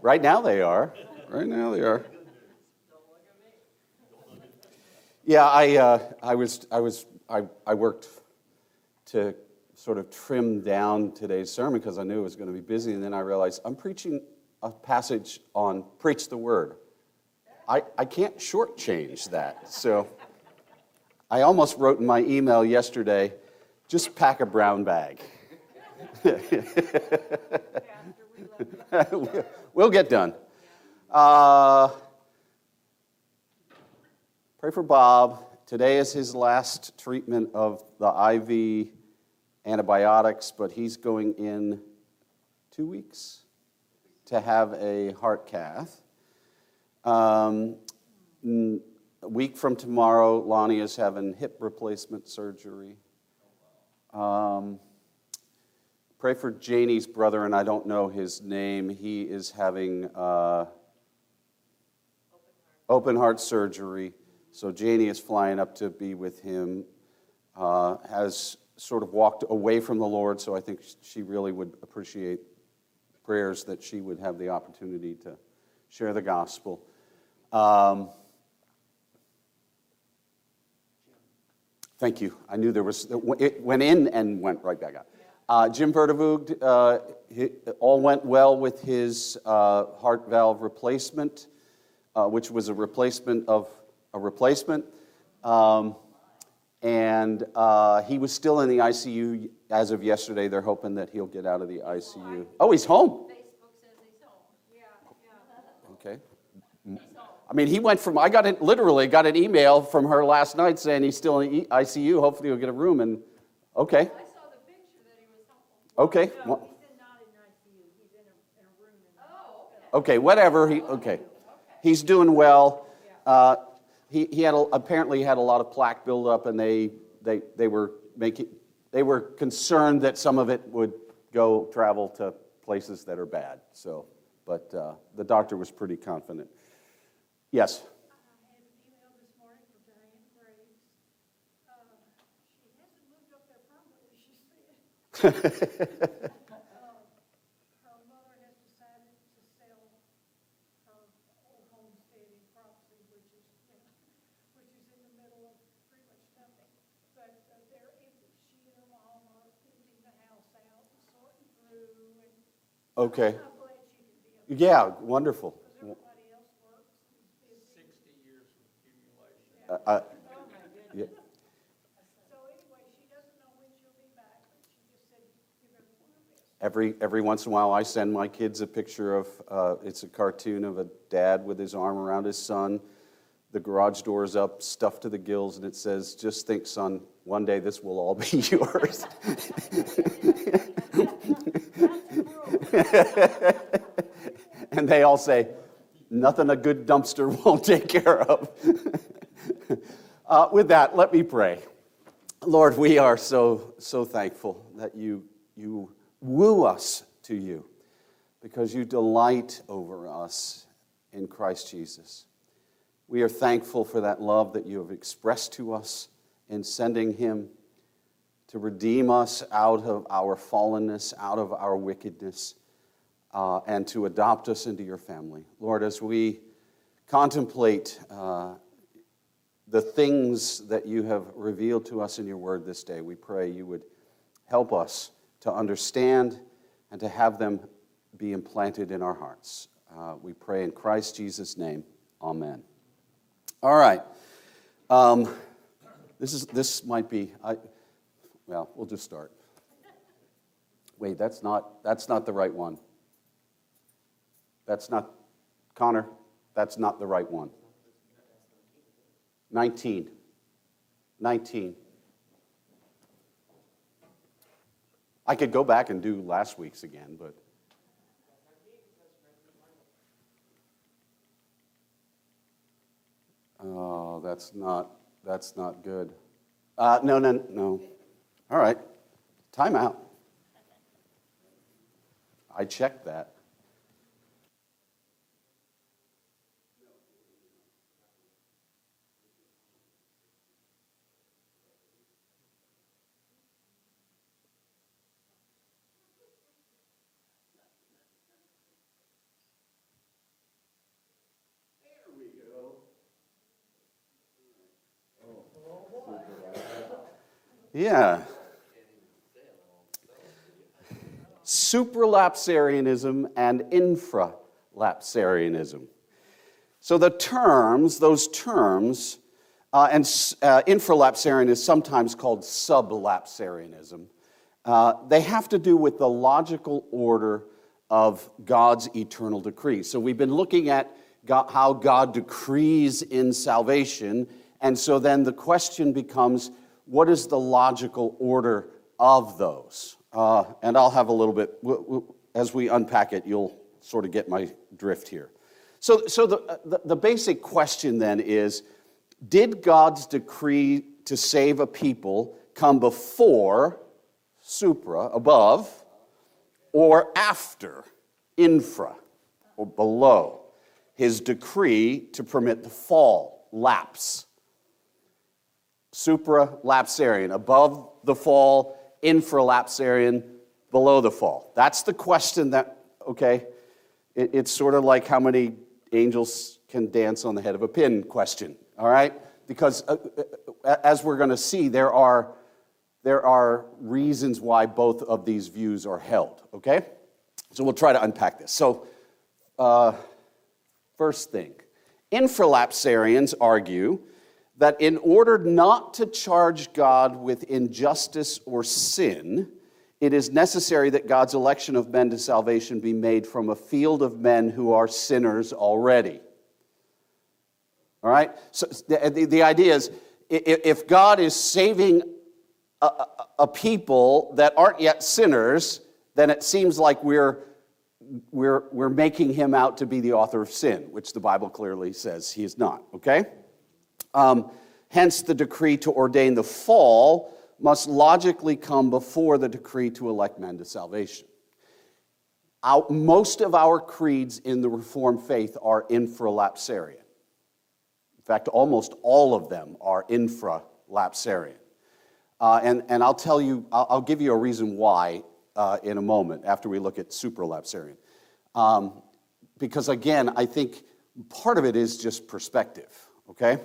Right now they are. Right now they are. Yeah, I worked to sort of trim down today's sermon because I knew it was going to be busy, and then I realized I'm preaching a passage on preach the word. I can't shortchange that. So I almost wrote in my email yesterday, just pack a brown bag. We'll get done. Pray for Bob. Today is his last treatment of the IV antibiotics, but he's going in 2 weeks to have a heart cath. A week from tomorrow, Lonnie is having hip replacement surgery. Pray for Janie's brother, and I don't know his name. He is having open heart surgery. So Janie is flying up to be with him, has sort of walked away from the Lord, so I think she really would appreciate prayers that she would have the opportunity to share the gospel. Thank you. I knew there was, it went in and went right back out. Jim Vertevug, all went well with his heart valve replacement, which was a replacement of a replacement. And he was still in the ICU as of yesterday. They're hoping that he'll get out of the ICU. Oh, he's home. Facebook says he's home. Yeah. Okay. I mean, he went from, literally got an email from her last night saying he's still in the ICU. Hopefully he'll get a room. And okay. I saw the picture that he was home. Okay. No, he's not in ICU. He's in a room. Okay, whatever. Okay. He's doing well. He had apparently had a lot of plaque buildup, and they were concerned that some of it would travel to places that are bad. So, but the doctor was pretty confident. Yes. I had an email this morning from Diane Graves. She hasn't moved up there permanently, she said. Her mother has decided to sell her old homestead in Cropsey, which is in the middle of pretty much nothing. But they're empty. She and her mom are emptying the house out and sorting through. And Okay. I'm glad she can be up there. Yeah, wonderful. Because everybody else works and is busy. 60 years of accumulation. Oh, my goodness. Yeah. So anyway, she doesn't know when she'll be back, but she just said, give everyone her best. Every once in a while, I send my kids a picture of, it's a cartoon of a dad with his arm around his son. The garage door is up, stuffed to the gills, and it says, just think, son, one day this will all be yours. And they all say, nothing a good dumpster won't take care of. With that, let me pray. Lord, we are so thankful that you woo us to you because you delight over us in Christ Jesus. We are thankful for that love that you have expressed to us in sending him to redeem us out of our fallenness, out of our wickedness, and to adopt us into your family. Lord, as we contemplate the things that you have revealed to us in your word this day, we pray you would help us to understand and to have them be implanted in our hearts. We pray in Christ Jesus' name. Amen. All right. This might be, we'll just start. Wait, that's not the right one. That's not, Connor, that's not the right one. 19. I could go back and do last week's again, but. Oh, that's not good. No. All right. Time out. I checked that. Yeah. Supralapsarianism and infralapsarianism. So those terms, and infralapsarian is sometimes called sublapsarianism. They have to do with the logical order of God's eternal decree. So we've been looking at how God decrees in salvation, and so then the question becomes, what is the logical order of those? And I'll have a little bit, as we unpack it, you'll sort of get my drift here. So the basic question then is, did God's decree to save a people come before, supra, above, or after, infra, or below, his decree to permit the fall, lapse? Supralapsarian, above the fall, infralapsarian, below the fall. That's the question that, okay, it's sort of like how many angels can dance on the head of a pin question, all right? Because as we're going to see, there are reasons why both of these views are held, okay? So we'll try to unpack this. So first thing, infralapsarians argue that in order not to charge God with injustice or sin, it is necessary that God's election of men to salvation be made from a field of men who are sinners already. All right? So the idea is, if God is saving a people that aren't yet sinners, then it seems like we're making him out to be the author of sin, which the Bible clearly says he is not, okay? Hence, the decree to ordain the fall must logically come before the decree to elect men to salvation. Most of our creeds in the Reformed faith are infralapsarian. In fact, almost all of them are infralapsarian. And I'll tell you, I'll give you a reason why in a moment after we look at supralapsarian. Because again, I think part of it is just perspective, okay?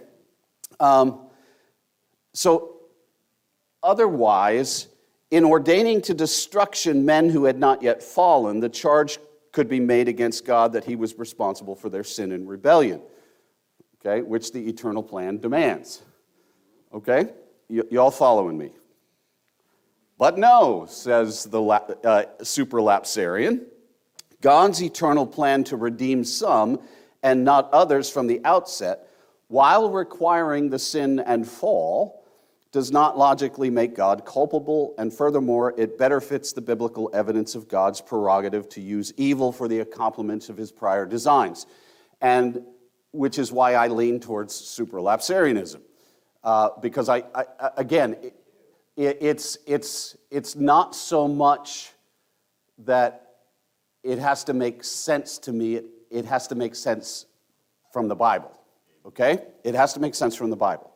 So otherwise, in ordaining to destruction men who had not yet fallen, the charge could be made against God that he was responsible for their sin and rebellion, okay, which the eternal plan demands. Okay? You all following me? But no, says the supralapsarian, God's eternal plan to redeem some and not others from the outset, while requiring the sin and fall, does not logically make God culpable, and furthermore, it better fits the biblical evidence of God's prerogative to use evil for the accomplishment of his prior designs, and which is why I lean towards supralapsarianism, because it's not so much that it has to make sense to me; it has to make sense from the Bible. Okay? It has to make sense from the Bible.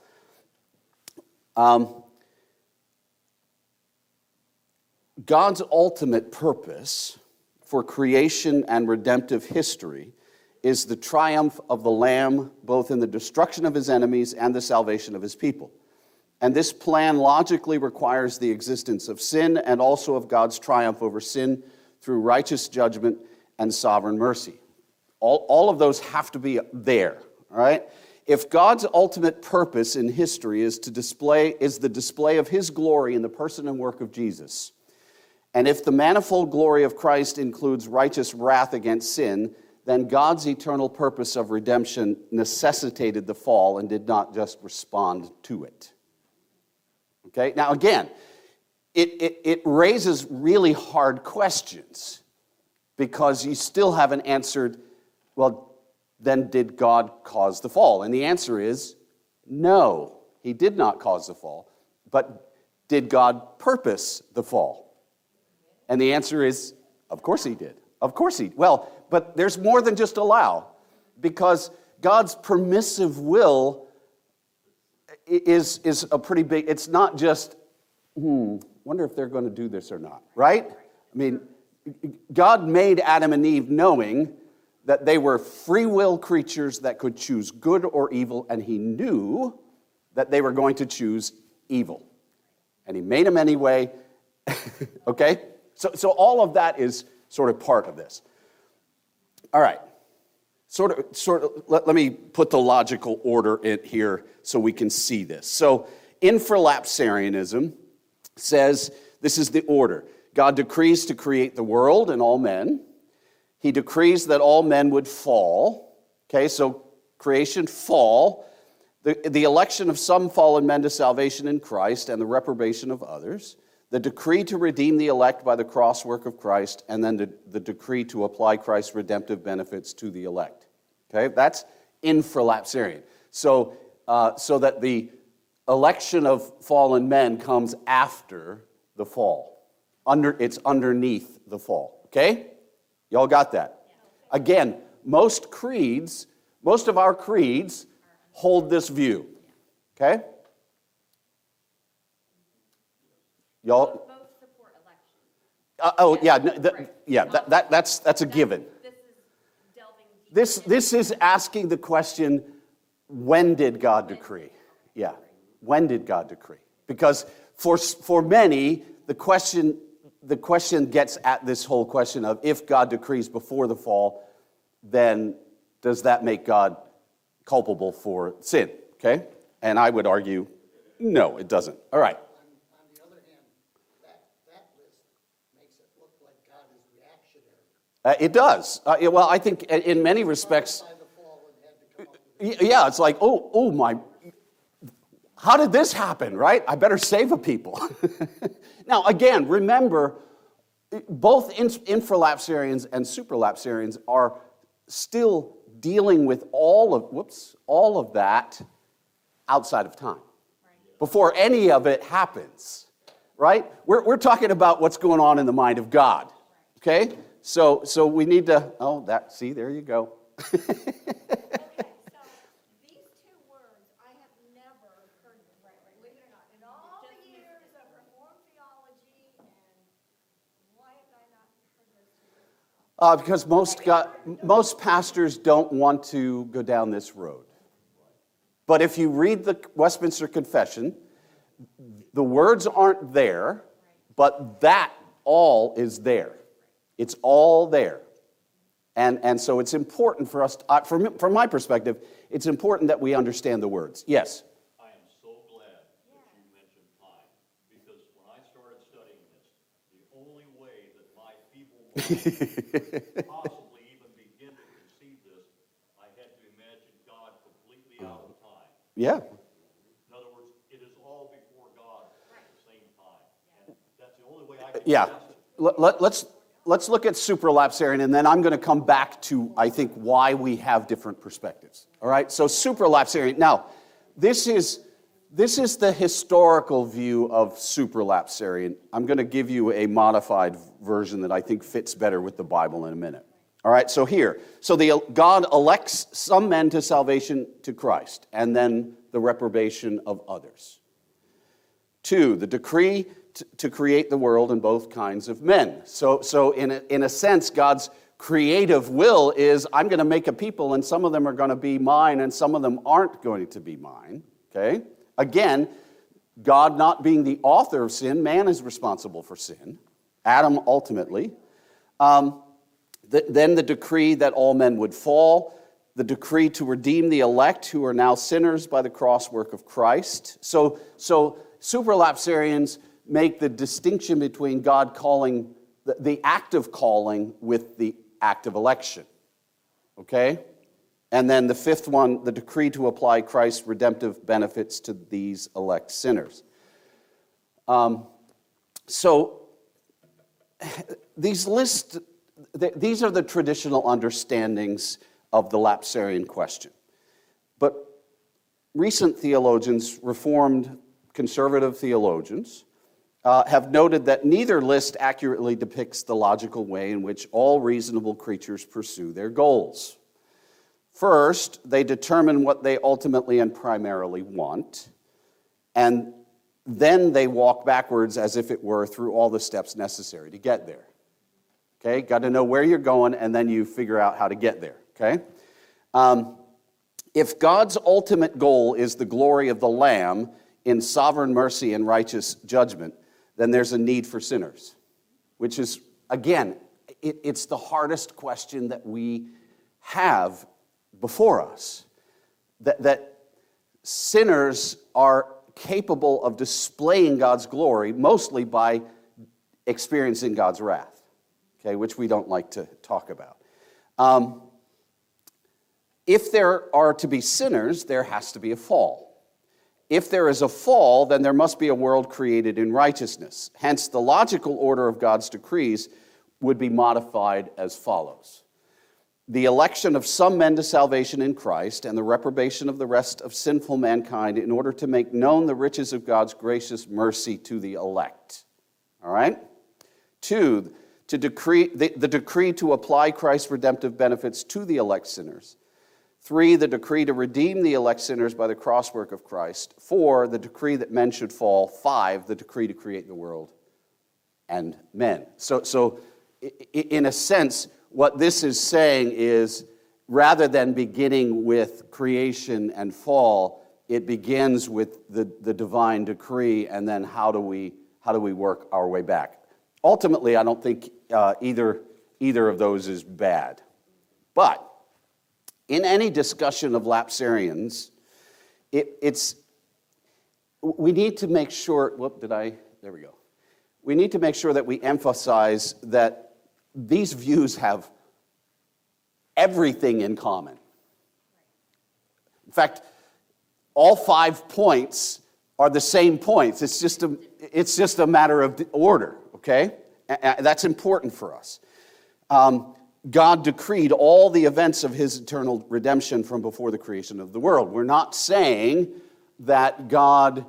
God's ultimate purpose for creation and redemptive history is the triumph of the Lamb, both in the destruction of his enemies and the salvation of his people. And this plan logically requires the existence of sin and also of God's triumph over sin through righteous judgment and sovereign mercy. All of those have to be there, all right? If God's ultimate purpose in history is the display of his glory in the person and work of Jesus, and if the manifold glory of Christ includes righteous wrath against sin, then God's eternal purpose of redemption necessitated the fall and did not just respond to it. Okay? Now again, it raises really hard questions because you still haven't answered, well, then did God cause the fall? And the answer is no, he did not cause the fall. But did God purpose the fall? And the answer is, of course he did. Of course he did. Well, but there's more than just allow, because God's permissive will is a pretty big, it's not just, wonder if they're going to do this or not, right? I mean, God made Adam and Eve knowing that they were free will creatures that could choose good or evil, and he knew that they were going to choose evil. and he made them anyway. Okay? So all of that is sort of part of this. All right. Let me put the logical order in here so we can see this. So infralapsarianism says this is the order. God decrees to create the world and all men. He decrees that all men would fall. Okay, so creation, fall. The election of some fallen men to salvation in Christ and the reprobation of others. The decree to redeem the elect by the cross work of Christ, and then the decree to apply Christ's redemptive benefits to the elect. Okay, that's infralapsarian. So that the election of fallen men comes after the fall. It's underneath the fall. Okay? Y'all got that? Again, most of our creeds hold this view. Okay? Y'all? Both support election. That's a given. This is delving deeper. This is asking the question, when did God decree? Yeah, when did God decree? Because for many, the question gets at this whole question of if God decrees before the fall, then does that make God culpable for sin? Okay? And I would argue, no, it doesn't. All right. On the other hand, that list makes it look like God is reactionary. It does. Well, I think in many respects, By the fall and had to come up with yeah, it's like, oh my, how did this happen, right? I better save a people. Now, again, remember, both infralapsarians and supralapsarians are still dealing with all of that outside of time, before any of it happens, right? We're talking about what's going on in the mind of God, okay? So we need to, there you go. Okay, so these two words, I have never heard them, believe it or not. In all the years of Reformed theology, and why have I not heard this? Because most pastors don't want to go down this road. But if you read the Westminster Confession, the words aren't there, but that all is there. It's all there. And so it's important for us, from my perspective, it's important that we understand the words. Yes? I am so glad that you mentioned time, because when I started studying this, the only way that my feeble mind could possibly even begin to conceive this, I had to imagine God completely out of time. Yeah. In other words, it is all before God at the same time. And that's the only way I can Yeah. grasp it. Let's look at supralapsarian, and then I'm going to come back to, I think, why we have different perspectives. All right? So supralapsarian. Now, this is the historical view of supralapsarian. I'm going to give you a modified version that I think fits better with the Bible in a minute. All right? So here. So God elects some men to salvation to Christ, and then the reprobation of others. 2, the decree to create the world and both kinds of men. So in a sense, God's creative will is, I'm going to make a people, and some of them are going to be mine, and some of them aren't going to be mine. Okay? Again, God not being the author of sin, man is responsible for sin. Adam ultimately. Then the decree that all men would fall. The decree to redeem the elect who are now sinners by the cross work of Christ. So supralapsarians make the distinction between God calling, the act of calling with the act of election. Okay? And then the 5th one, the decree to apply Christ's redemptive benefits to these elect sinners. So these are the traditional understandings of the lapsarian question. But recent theologians, Reformed conservative theologians, have noted that neither list accurately depicts the logical way in which all reasonable creatures pursue their goals. First, they determine what they ultimately and primarily want, and then they walk backwards as if it were through all the steps necessary to get there. Okay, got to know where you're going, and then you figure out how to get there. Okay? If God's ultimate goal is the glory of the Lamb, in sovereign mercy and righteous judgment, then there's a need for sinners, which is, again, it's the hardest question that we have before us, that sinners are capable of displaying God's glory mostly by experiencing God's wrath, okay, which we don't like to talk about. If there are to be sinners, there has to be a fall. If there is a fall, then there must be a world created in righteousness. Hence, the logical order of God's decrees would be modified as follows: the election of some men to salvation in Christ and the reprobation of the rest of sinful mankind in order to make known the riches of God's gracious mercy to the elect. All right? 2, the decree to apply Christ's redemptive benefits to the elect sinners. 3, the decree to redeem the elect sinners by the crosswork of Christ. 4, the decree that men should fall. 5, the decree to create the world and men. So in a sense, what this is saying is, rather than beginning with creation and fall, it begins with the divine decree, and then how do we work our way back? Ultimately, I don't think either of those is bad. But in any discussion of lapsarians, we need to make sure, we need to make sure that we emphasize that these views have everything in common. In fact, all 5 points are the same points. It's just a matter of order, okay? That's important for us. God decreed all the events of his eternal redemption from before the creation of the world. We're not saying that God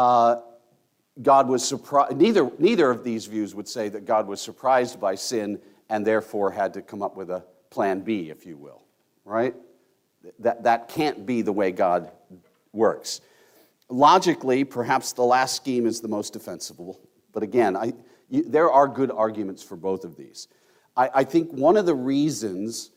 was surprised. Neither of these views would say that God was surprised by sin and therefore had to come up with a plan B, if you will, right? That can't be the way God works. Logically, perhaps the last scheme is the most defensible. But again, there are good arguments for both of these. I think one of the reasons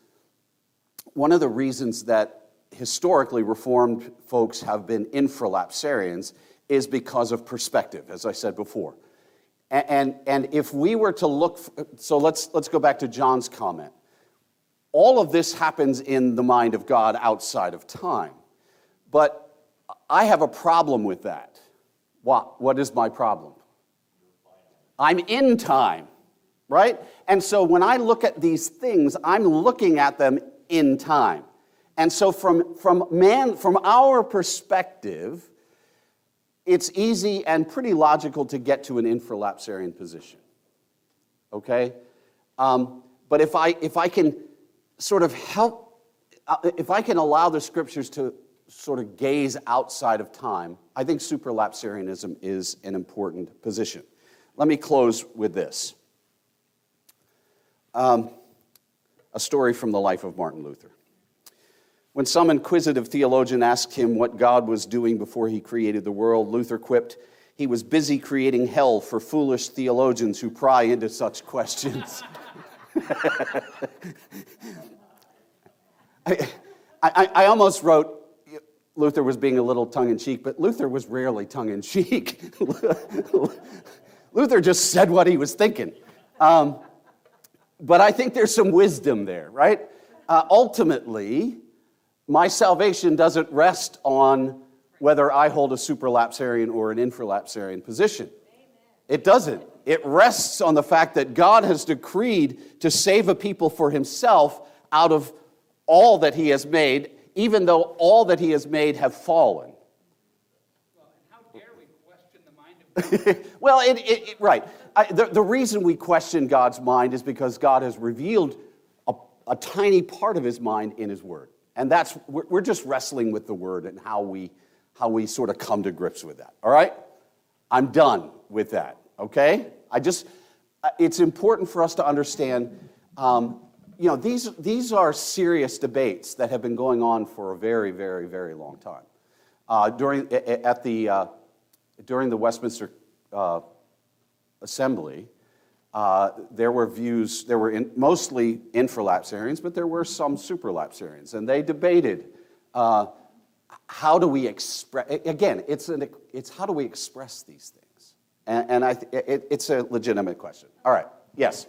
that historically Reformed folks have been infralapsarians is because of perspective, as I said before. And if we were to look, so let's go back to John's comment. All of this happens in the mind of God outside of time. But I have a problem with that. What is my problem? I'm in time, right? And so when I look at these things, I'm looking at them in time. And so from our perspective, it's easy and pretty logical to get to an infralapsarian position. Okay? But if I can sort of if I can allow the scriptures to sort of gaze outside of time, I think supralapsarianism is an important position. Let me close with this. A story from the life of Martin Luther. When some inquisitive theologian asked him what God was doing before he created the world, Luther quipped, "He was busy creating hell for foolish theologians who pry into such questions." I almost wrote Luther was being a little tongue-in-cheek, but Luther was rarely tongue-in-cheek. Luther just said what he was thinking. But I think there's some wisdom there, right? Ultimately, my salvation doesn't rest on whether I hold a supralapsarian or an infralapsarian position. It doesn't. It rests on the fact that God has decreed to save a people for himself out of all that he has made, even though all that he has made have fallen. Well, and how dare we question the mind of God? Well, right. The reason we question God's mind is because God has revealed a tiny part of his mind in his word. And we're just wrestling with the word and how we sort of come to grips with that. All right? I'm done with that. Okay? It's important for us to understand, these are serious debates that have been going on for a very, very, very long time. During the Westminster Assembly, there were views, mostly infralapsarians, but there were some supralapsarians, and they debated how how do we express, again, it's how do we express these things? And it's a legitimate question. All right, yes.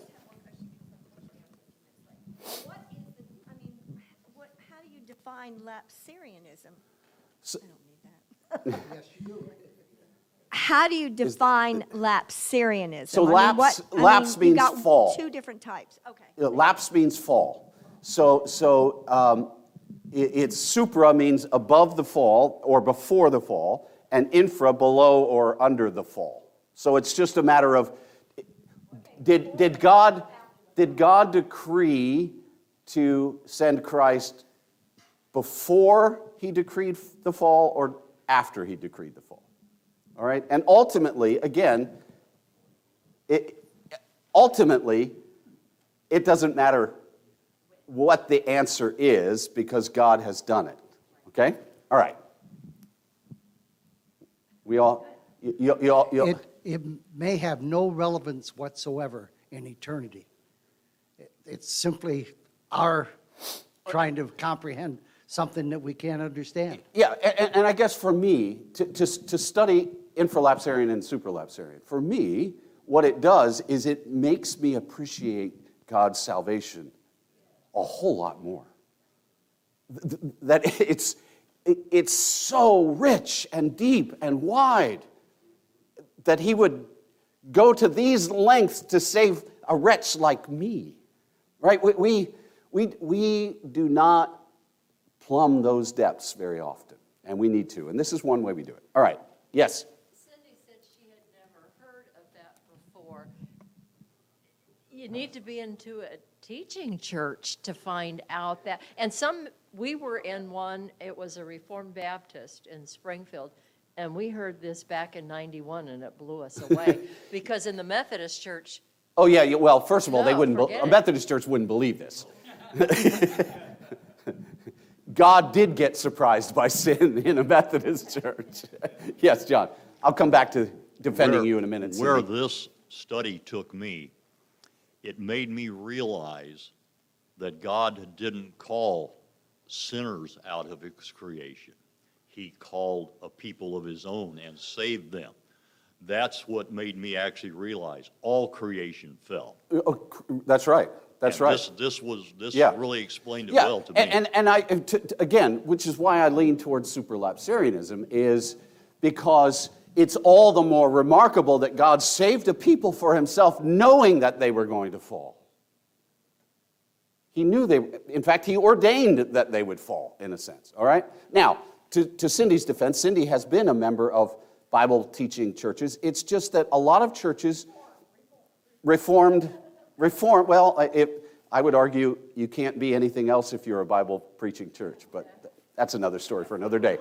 What is the, I mean, how do you define Lapsarianism? So- I don't need that. Yes, you do. How do you define Lapsarianism? So lapse you means got fall. Two different types. Okay. Lapse means fall. So it's supra means above the fall or before the fall, and infra below or under the fall. So it's just a matter of did God decree to send Christ before he decreed the fall or after he decreed the fall? All right? And ultimately, again, it doesn't matter what the answer is because God has done it. Okay? All right. We all, It may have no relevance whatsoever in eternity. It's simply our trying to comprehend something that we can't understand. yeah, and I guess for me, to study infralapsarian and supralapsarian, for me, what it does is it makes me appreciate God's salvation a whole lot more. That it's so rich and deep and wide that he would go to these lengths to save a wretch like me, right? We do not plumb those depths very often, and we need to, and this is one way we do it. All right, yes? Cindy said she had never heard of that before. You need to be into a teaching church to find out that, and we were in one, it was a Reformed Baptist in Springfield, and we heard this back in 91 and it blew us away, because in the Methodist church, Oh, yeah, well, first of all, No, forget a it. Methodist church wouldn't believe this. God did get surprised by sin in a Methodist church. Yes, John. I'll come back to defending you in a minute. Where Cindy. this study took me, it made me realize that God didn't call sinners out of his creation. He called a people of his own and saved them. That's what made me actually realize all creation fell. Oh, that's right. That's And right. This Yeah. really explained it Yeah, well to me. and again, which is why I lean towards supralapsarianism, is because it's all the more remarkable that God saved a people for himself knowing that they were going to fall. He knew in fact, he ordained that they would fall, in a sense, all right? Now, to Cindy's defense, Cindy has been a member of Bible teaching churches. It's just that a lot of churches, Reformed, well, I would argue you can't be anything else if you're a Bible preaching church, but that's another story for another day.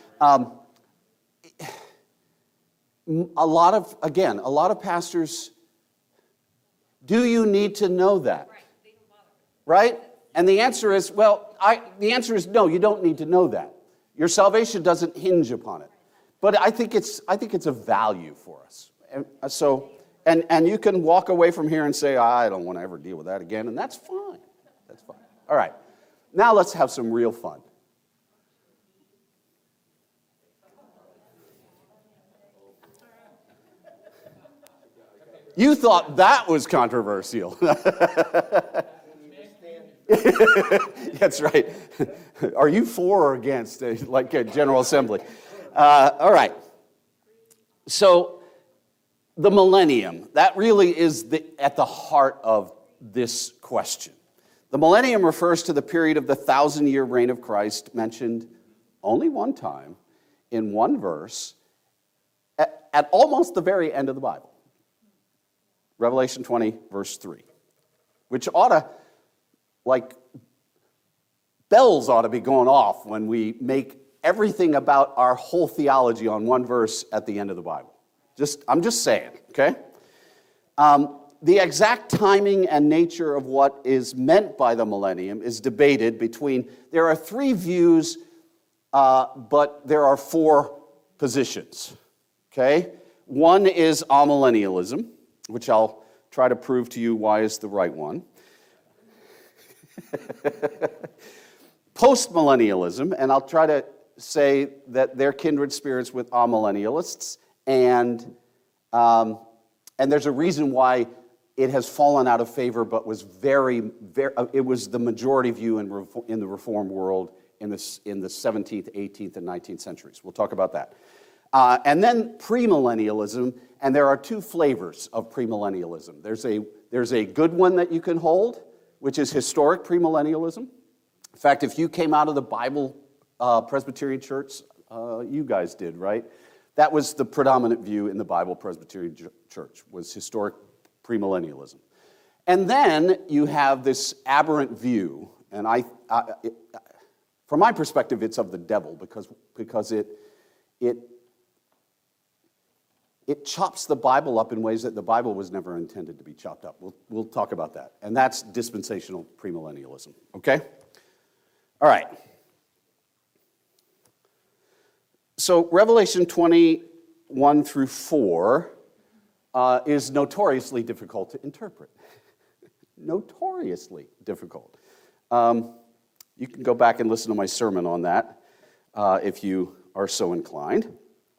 A lot of pastors, do you need to know that? Right? And the answer is, no, you don't need to know that. Your salvation doesn't hinge upon it. But I think it's a value for us. And you can walk away from here and say, I don't want to ever deal with that again, and that's fine. That's fine. All right. Now let's have some real fun. You thought that was controversial. That's right. Are you for or against, like a General Assembly? All right. So the millennium, that really is at the heart of this question. The millennium refers to the period of the 1,000-year reign of Christ mentioned only one time in one verse at almost the very end of the Bible. Revelation 20, verse 3, which bells ought to be going off when we make everything about our whole theology on one verse at the end of the Bible. I'm just saying, okay? The exact timing and nature of what is meant by the millennium is debated there are three views, but there are four positions, okay? One is amillennialism, which I'll try to prove to you why is the right one. Postmillennialism, and I'll try to say that they're kindred spirits with amillennialists, and there's a reason why it has fallen out of favor, but was it was the majority view in the Reformed world in the 17th, 18th, and 19th centuries. We'll talk about that. And then premillennialism, and there are two flavors of premillennialism. There's a good one that you can hold, which is historic premillennialism. In fact, if you came out of the Bible Presbyterian Church, you guys did, right? That was the predominant view in the Bible Presbyterian Church, was historic premillennialism. And then you have this aberrant view, and from my perspective, it's of the devil, because it chops the Bible up in ways that the Bible was never intended to be chopped up. We'll talk about that. And that's dispensational premillennialism, okay? All right. So Revelation 21 through 4 is notoriously difficult to interpret. Notoriously difficult. You can go back and listen to my sermon on that if you are so inclined.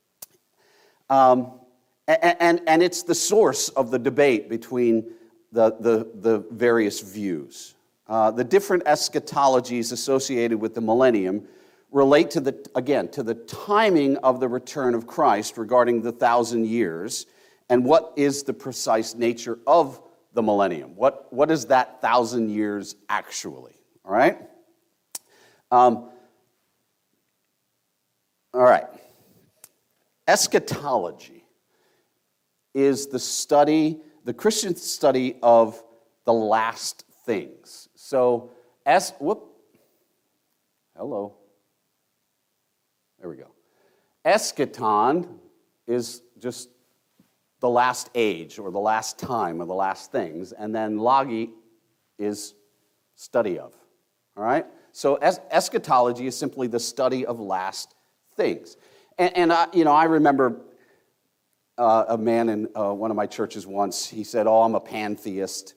And it's the source of the debate between the various views. The different eschatologies associated with the millennium relate to the timing of the return of Christ regarding the 1,000 years, and what is the precise nature of the millennium. What is that 1,000 years actually? All right? All right. Eschatology is the Christian study of the last things. So, hello. There we go. Eschaton is just the last age, or the last time, or the last things, and then logi is study of. All right? So eschatology is simply the study of last things. And I remember a man in one of my churches once, he said, "Oh, I'm a pantheist."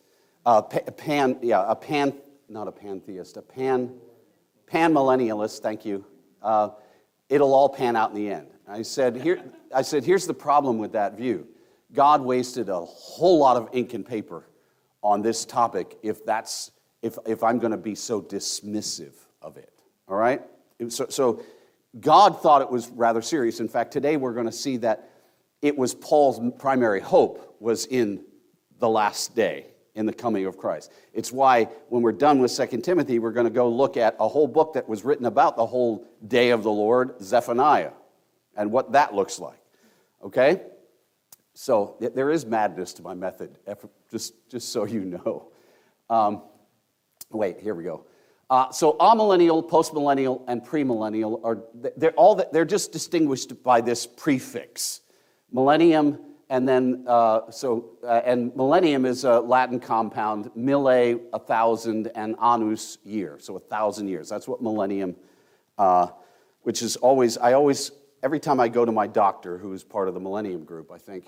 Panmillennialist, thank you. It'll all pan out in the end. I said, here's the problem with that view. God wasted a whole lot of ink and paper on this topic if I'm going to be so dismissive of it. All right? So God thought it was rather serious. In fact, today we're going to see that it was Paul's primary hope was in the last day, in the coming of Christ. It's why when we're done with 2 Timothy, we're going to go look at a whole book that was written about the whole day of the Lord, Zephaniah, and what that looks like. Okay? So there is madness to my method, just so you know. Wait, here we go. So amillennial, postmillennial, and premillennial they're just distinguished by this prefix, millennium, and then and millennium is a Latin compound, mille, 1,000, and annus, year, so 1,000 years. That's what millennium, which is every time I go to my doctor, who is part of the Millennium Group, I think,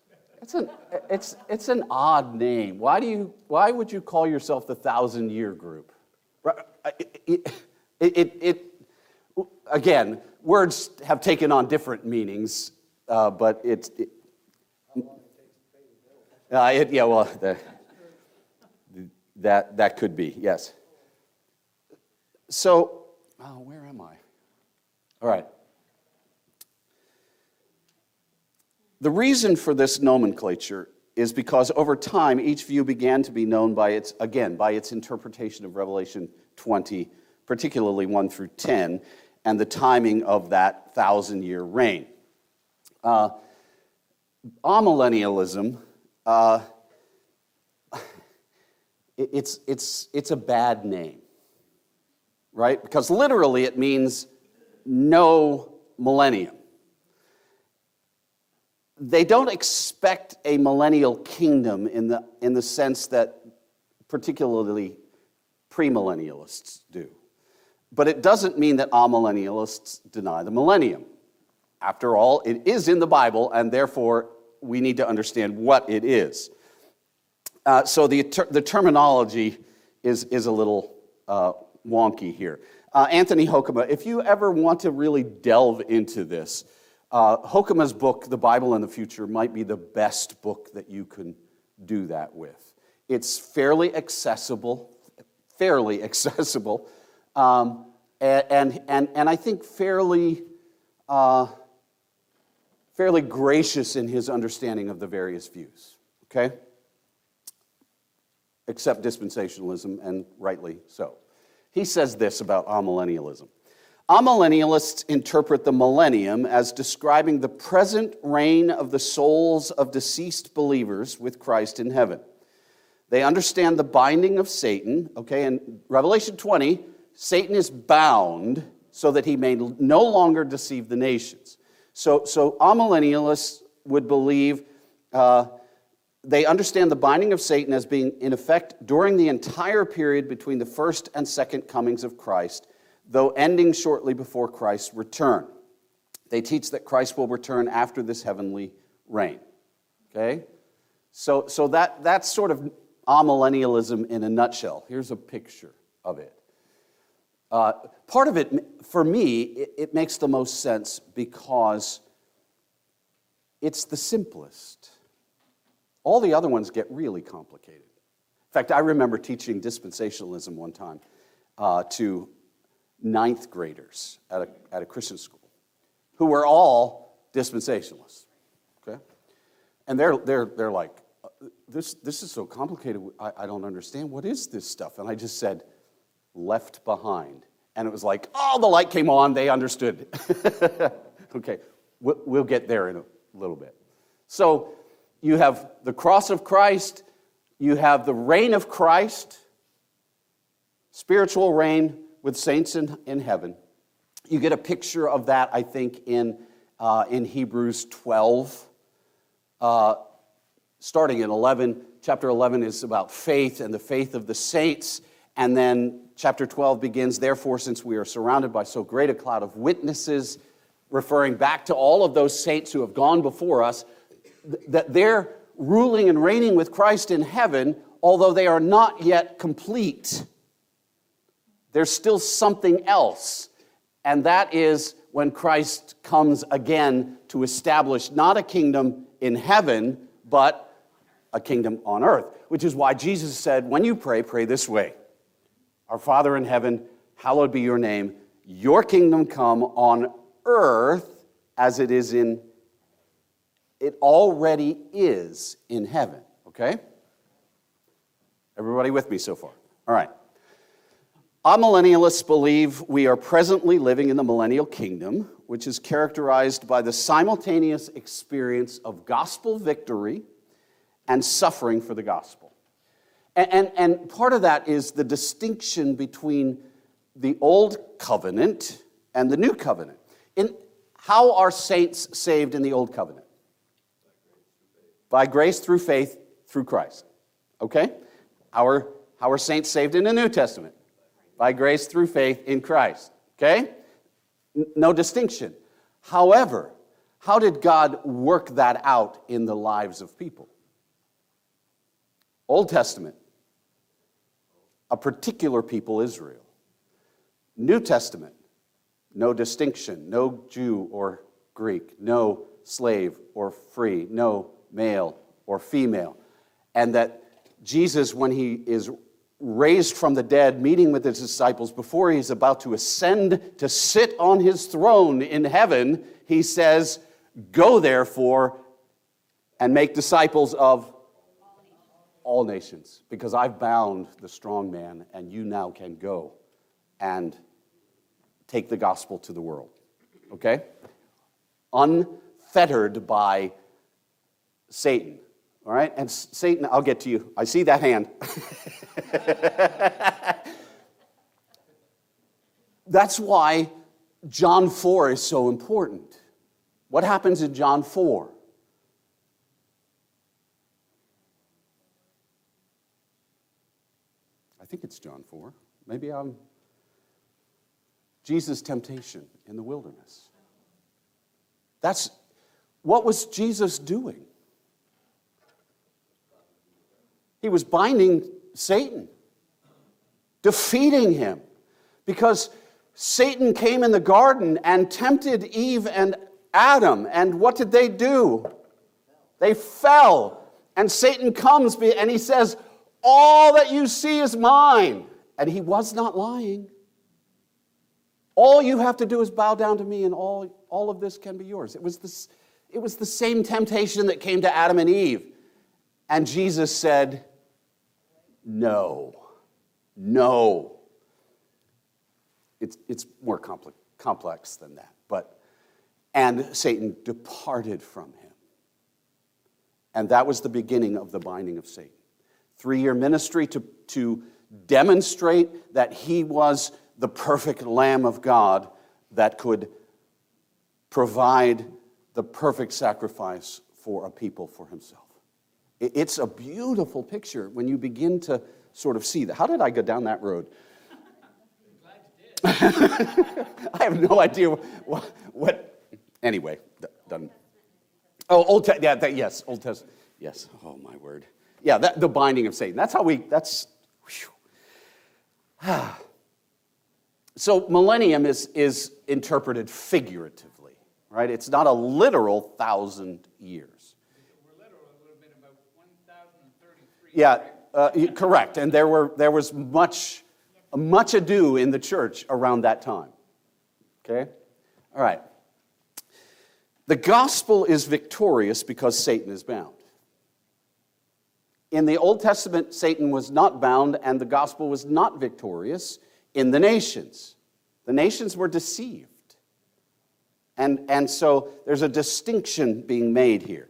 it's an odd name. Why would you call yourself the 1,000-year group? Again, words have taken on different meanings, but that could be, yes. So, where am I? All right. The reason for this nomenclature is because over time, each view began to be known by its interpretation of Revelation 20, particularly 1 through 10, and the timing of that 1,000-year reign. Amillennialism, it's a bad name, right? Because literally it means no millennium. They don't expect a millennial kingdom in the sense that particularly premillennialists do. But it doesn't mean that amillennialists deny the millennium. After all, it is in the Bible, and therefore we need to understand what it is. So the terminology is a little wonky here. Anthony Hoekema, if you ever want to really delve into this, Hoekema's book, The Bible in the Future, might be the best book that you can do that with. It's fairly accessible, and I think fairly gracious in his understanding of the various views, okay? Except dispensationalism, and rightly so. He says this about amillennialism. Amillennialists interpret the millennium as describing the present reign of the souls of deceased believers with Christ in heaven. They understand the binding of Satan. Okay, in Revelation 20, Satan is bound so that he may no longer deceive the nations. So amillennialists would believe they understand the binding of Satan as being in effect during the entire period between the first and second comings of Christ, though ending shortly before Christ's return. They teach that Christ will return after this heavenly reign. Okay? So that's sort of amillennialism in a nutshell. Here's a picture of it. Part of it, for me, it makes the most sense because it's the simplest. All the other ones get really complicated. In fact, I remember teaching dispensationalism one time to ninth graders at a Christian school who were all dispensationalists. Okay, and they're like, this is so complicated. I don't understand. What is this stuff? And I just said, left behind, and it was like, oh, the light came on. They understood. Okay, we'll get there in a little bit. So you have the cross of Christ, you have the reign of Christ, spiritual reign with saints in heaven. You get a picture of that, I think, in Hebrews 12, starting in 11. Chapter 11 is about faith and the faith of the saints, and then chapter 12 begins, therefore, since we are surrounded by so great a cloud of witnesses, referring back to all of those saints who have gone before us, that they're ruling and reigning with Christ in heaven, although they are not yet complete. There's still something else, and that is when Christ comes again to establish not a kingdom in heaven, but a kingdom on earth, which is why Jesus said, when you pray, pray this way. Our Father in heaven, hallowed be your name. Your kingdom come on earth as it is in it already is in heaven, okay? Everybody with me so far? All right. Amillennialists believe we are presently living in the millennial kingdom, which is characterized by the simultaneous experience of gospel victory and suffering for the gospel. And part of that is the distinction between the old covenant and the new covenant. How are saints saved in the old covenant? By grace through faith through Christ. Okay? How are saints saved in the New Testament? By grace through faith in Christ. Okay? No distinction. However, how did God work that out in the lives of people? Old Testament, a particular people, Israel. New Testament, no distinction, no Jew or Greek, no slave or free, no male or female. And that Jesus, when he is raised from the dead, meeting with his disciples, before he's about to ascend to sit on his throne in heaven, he says, go therefore and make disciples of all nations, because I've bound the strong man, and you now can go and take the gospel to the world. Okay? Unfettered by Satan. All right? And Satan, I'll get to you. I see that hand. That's why John 4 is so important. What happens in John 4? I think it's John 4. Maybe I'm... Jesus' temptation in the wilderness. That's... What was Jesus doing? He was binding Satan, defeating him. Because Satan came in the garden and tempted Eve and Adam, and what did they do? They fell. And Satan comes and he says, all that you see is mine. And he was not lying. All you have to do is bow down to me, and all of this can be yours. It was the same temptation that came to Adam and Eve. And Jesus said, no. It's more complex than that. And Satan departed from him. And that was the beginning of the binding of Satan. 3-year ministry to demonstrate that he was the perfect Lamb of God that could provide the perfect sacrifice for a people for himself. It's a beautiful picture when you begin to sort of see that. How did I go down that road? I have no idea what anyway, done. Oh, Old Testament, yes, Old Testament, yes, oh my word. Yeah, the binding of Satan. So millennium is interpreted figuratively, right? It's not a literal 1,000 years. If it were literal, it would have been about 1,033. Yeah, correct. And there was much ado in the church around that time. Okay? All right. The gospel is victorious because Satan is bound. In the Old Testament, Satan was not bound, and the gospel was not victorious in the nations. The nations were deceived. And so there's a distinction being made here.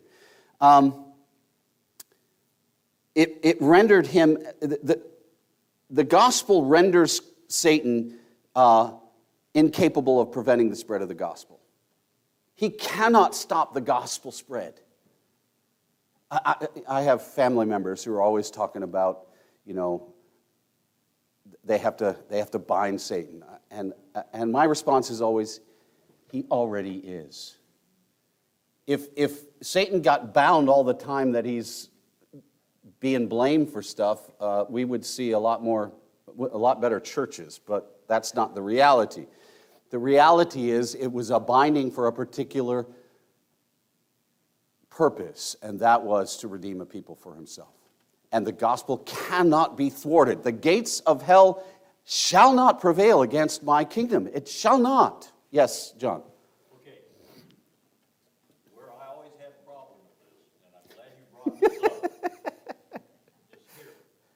It rendered him, the gospel renders Satan incapable of preventing the spread of the gospel. He cannot stop the gospel spread. I have family members who are always talking about, they have to bind Satan. And my response is always, he already is. If Satan got bound all the time that he's being blamed for stuff, we would see a lot better churches, but that's not the reality. The reality is it was a binding for a particular purpose, and that was to redeem a people for himself. And the gospel cannot be thwarted. The gates of hell shall not prevail against my kingdom. It shall not. Yes, John. Okay. Where I always had a problem with this, and I'm glad you brought this up, is here.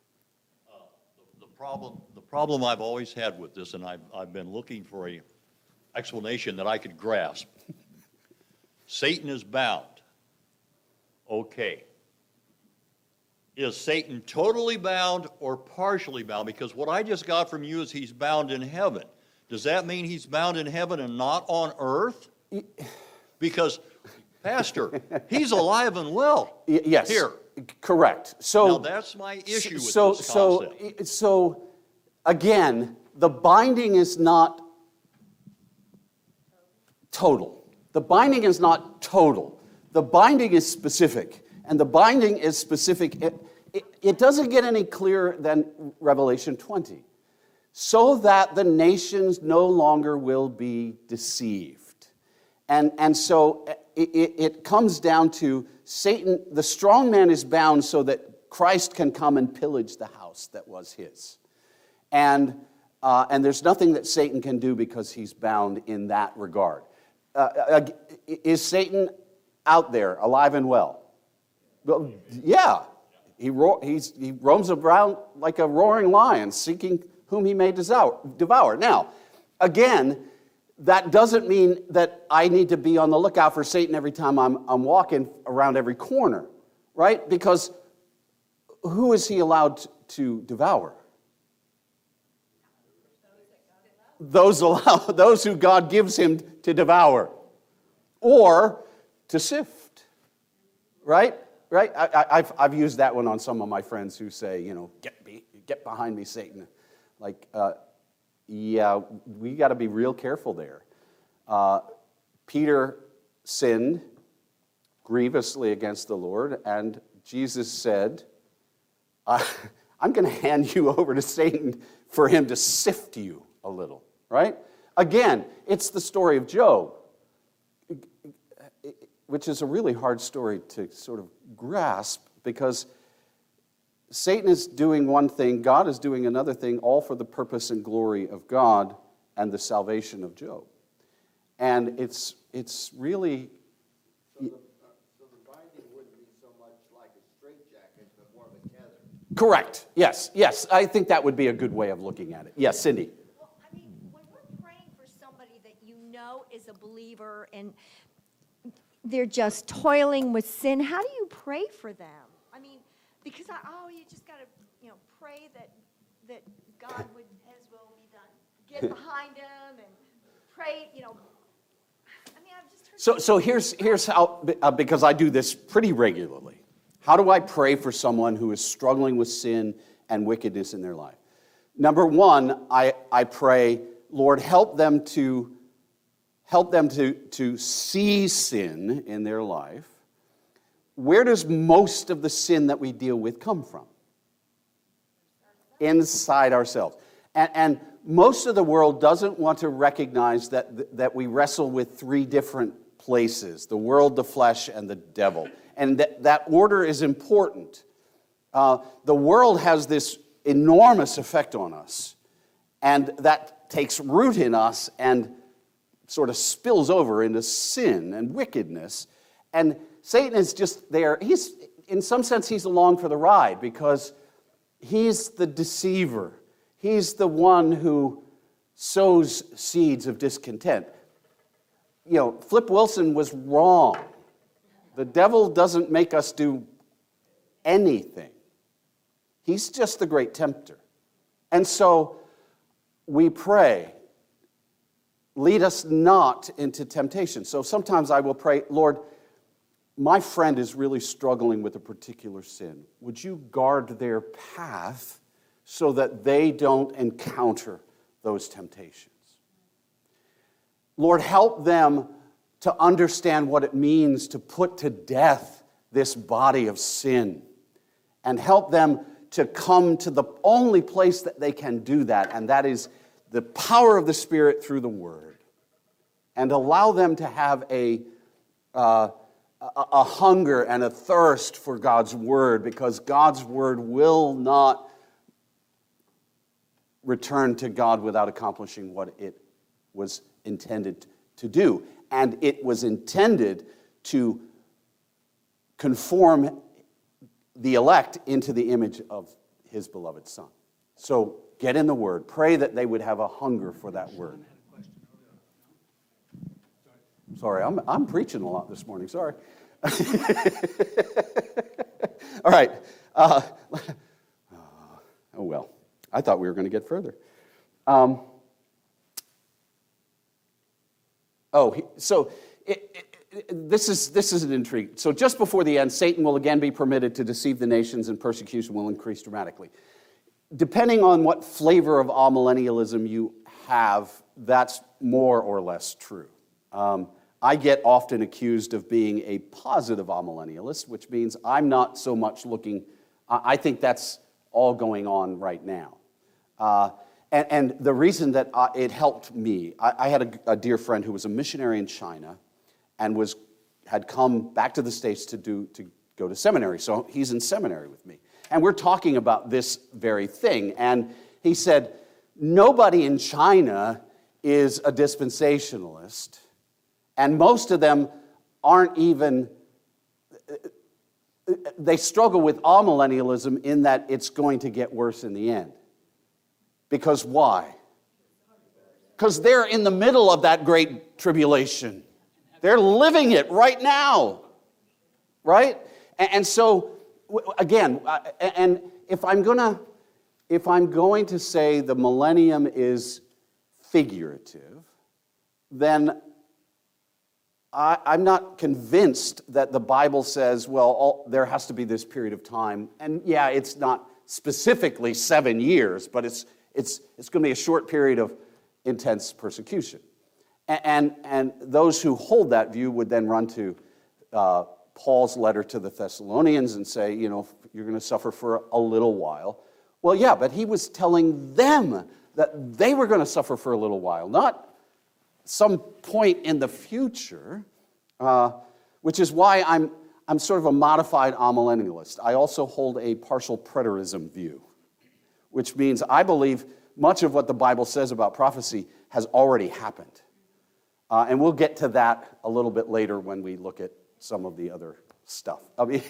The problem I've always had with this, and I've been looking for a explanation that I could grasp. Satan is bound. Okay. Is Satan totally bound or partially bound? Because what I just got from you is he's bound in heaven. Does that mean he's bound in heaven and not on earth? Because, Pastor, he's alive and well. Yes. Here. Correct. So now that's my issue with this concept. So again, the binding is not total. The binding is not total. The binding is specific. And the binding is specific. It doesn't get any clearer than Revelation 20. So that the nations no longer will be deceived. And so it comes down to Satan, the strong man is bound so that Christ can come and pillage the house that was his. And there's nothing that Satan can do because he's bound in that regard. Is Satan out there, alive and well? Well, yeah. He roams around like a roaring lion, seeking whom he may devour. Now, again, that doesn't mean that I need to be on the lookout for Satan every time I'm walking around every corner, right? Because who is he allowed to devour? Those who God gives him to devour or to sift, right? Right? I've used that one on some of my friends who say, get behind me, Satan. Like, yeah, we got to be real careful there. Peter sinned grievously against the Lord, and Jesus said, I'm going to hand you over to Satan for him to sift you a little, right? Again, it's the story of Job, which is a really hard story to sort of grasp, because Satan is doing one thing, God is doing another thing, all for the purpose and glory of God and the salvation of Job. And it's really... So the binding wouldn't be so much like a straitjacket, but more of a tether. Correct. Yes. I think that would be a good way of looking at it. Yes, Cindy. Well, I mean, when we're praying for somebody that you know is a believer and they're just toiling with sin, how do you pray for them? I mean, because you just got to, pray that God would, His will be done. Get behind Him and pray, I mean, I've just heard. So here's how, because I do this pretty regularly. How do I pray for someone who is struggling with sin and wickedness in their life? Number one, I pray, Lord, help them to see sin in their life. Where does most of the sin that we deal with come from? Inside ourselves. And most of the world doesn't want to recognize that we wrestle with three different places: the world, the flesh, and the devil. And that order is important. The world has this enormous effect on us, and that takes root in us and sort of spills over into sin and wickedness. And Satan is just there. In some sense, he's along for the ride, because he's the deceiver. He's the one who sows seeds of discontent. Flip Wilson was wrong. The devil doesn't make us do anything. He's just the great tempter. And so we pray, lead us not into temptation. So sometimes I will pray, Lord, my friend is really struggling with a particular sin. Would you guard their path so that they don't encounter those temptations? Lord, help them to understand what it means to put to death this body of sin, and help them to come to the only place that they can do that, and that is the power of the Spirit through the Word, and allow them to have a hunger and a thirst for God's Word, because God's Word will not return to God without accomplishing what it was intended to do. And it was intended to conform the elect into the image of His beloved Son. So get in the Word. Pray that they would have a hunger for that Word. Sorry, I'm preaching a lot this morning. Sorry. All right. Oh, well. I thought we were going to get further. This is an intrigue. So just before the end, Satan will again be permitted to deceive the nations, and persecution will increase dramatically. Depending on what flavor of amillennialism you have, that's more or less true. I get often accused of being a positive amillennialist, which means I'm not so much looking, I think that's all going on right now. And the reason that it helped me, I had a dear friend who was a missionary in China and had come back to the States to go to seminary. So he's in seminary with me. And we're talking about this very thing. And he said, nobody in China is a dispensationalist. And most of them aren't even, they struggle with amillennialism in that it's going to get worse in the end. Because why? Because they're in the middle of that great tribulation. They're living it right now. Right? And so, again, and if I'm going to say the millennium is figurative, then I'm not convinced that the Bible says, well, there has to be this period of time. And yeah, it's not specifically 7 years, but it's going to be a short period of intense persecution. And those who hold that view would then run to Paul's letter to the Thessalonians and say, you're going to suffer for a little while. Well, yeah, but he was telling them that they were going to suffer for a little while, not some point in the future, which is why I'm sort of a modified amillennialist. I also hold a partial preterism view, which means I believe much of what the Bible says about prophecy has already happened. And we'll get to that a little bit later when we look at some of the other stuff. I mean,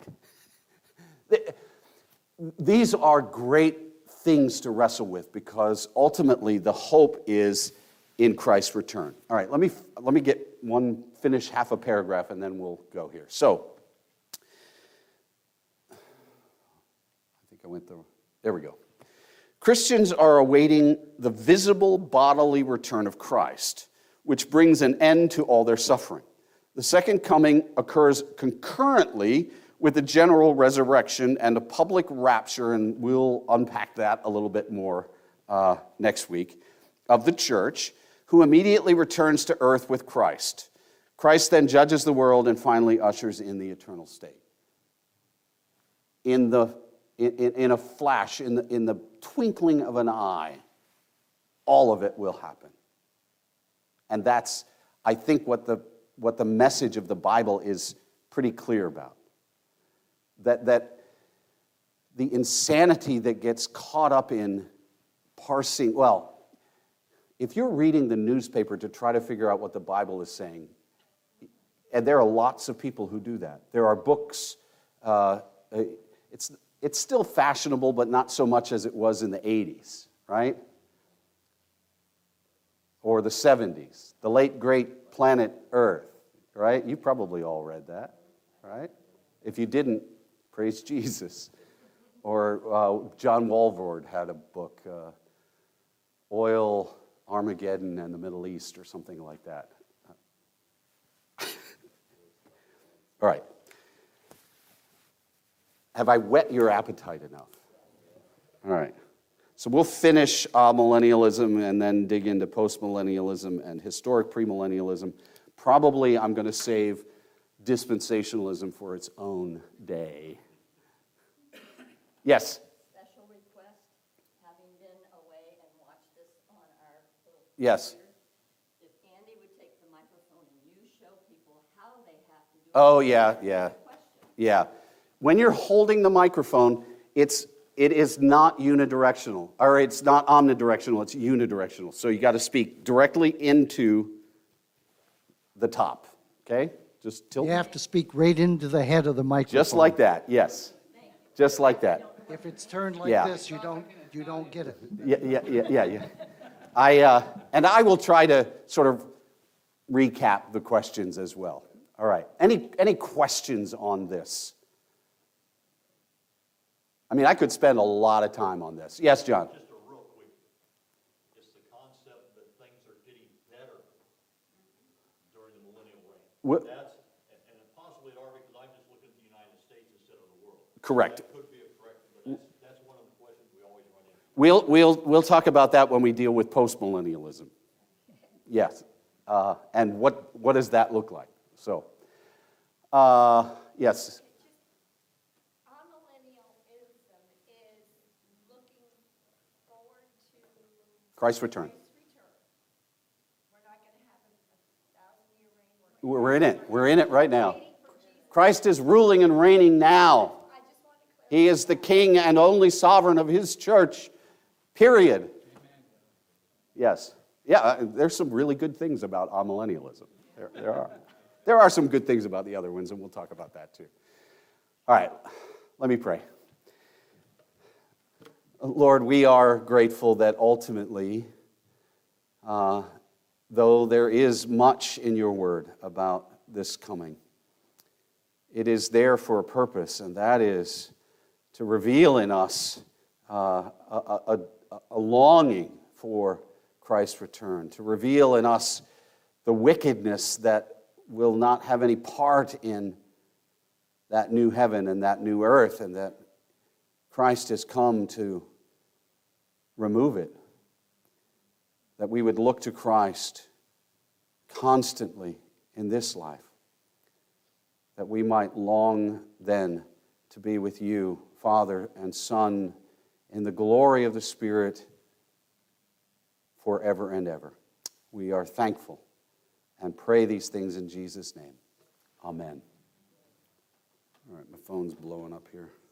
these are great things to wrestle with because ultimately the hope is in Christ's return. All right, let me finish half a paragraph and then we'll go here. So, I think I went there we go. Christians are awaiting the visible bodily return of Christ, which brings an end to all their suffering. The second coming occurs concurrently with the general resurrection and a public rapture, and we'll unpack that a little bit more next week, of the church, who immediately returns to earth with Christ. Christ then judges the world and finally ushers in the eternal state. In a flash, in the twinkling of an eye, all of it will happen. And that's, I think, what the message of the Bible is pretty clear about. That the insanity that gets caught up in parsing, well, if you're reading the newspaper to try to figure out what the Bible is saying, and there are lots of people who do that. There are books, it's still fashionable, but not so much as it was in the 80s, right? Or the 70s, the late great Planet Earth, right? You probably all read that, right? If you didn't, praise Jesus. Or John Walvoord had a book, Oil, Armageddon, and the Middle East, or something like that. All right. Have I whet your appetite enough? All right. So we'll finish millennialism and then dig into postmillennialism and historic premillennialism. Probably I'm going to save dispensationalism for its own day. Yes? Special request, having been away and watched this on our little Yes. computer, if Andy would take the microphone and you show people how they have to do it. Oh, yeah. When you're holding the microphone, it is not unidirectional, or it's not omnidirectional, it's unidirectional. So you got to speak directly into the top, okay? Just tilt. You have to speak right into the head of the microphone. Just like that, yes. Just like that. If it's turned like Yeah. this, you don't get it. Yeah. I will try to sort of recap the questions as well. All right. Any questions on this? I mean, I could spend a lot of time on this. Yes, John? Just a real quick, it's the concept that things are getting better during the millennial reign. That's, and possibly it are because I'm just looking at the United States instead of the world. Correct. That could be a correction, but that's one of the questions we always run into. We'll talk about that when we deal with postmillennialism. Yes. And what does that look like? So, yes. Amillennialism is looking forward to Christ's return. Christ's return. We're not going to have a 1,000-year reign. We're in it. We're in it right now. Christ is ruling and reigning now. I just want to clarify. He is the king and only sovereign of his church, period. Yes. Yeah, there's some really good things about amillennialism. There are. There are some good things about the other ones, and we'll talk about that too. All right, let me pray. Lord, we are grateful that ultimately, though there is much in your word about this coming, it is there for a purpose, and that is to reveal in us a longing for Christ's return, to reveal in us the wickedness that will not have any part in that new heaven and that new earth, and that Christ has come to remove it. That we would look to Christ constantly in this life, that we might long then to be with you, Father and Son, in the glory of the Spirit forever and ever. We are thankful and pray these things in Jesus' name. Amen. All right, my phone's blowing up here.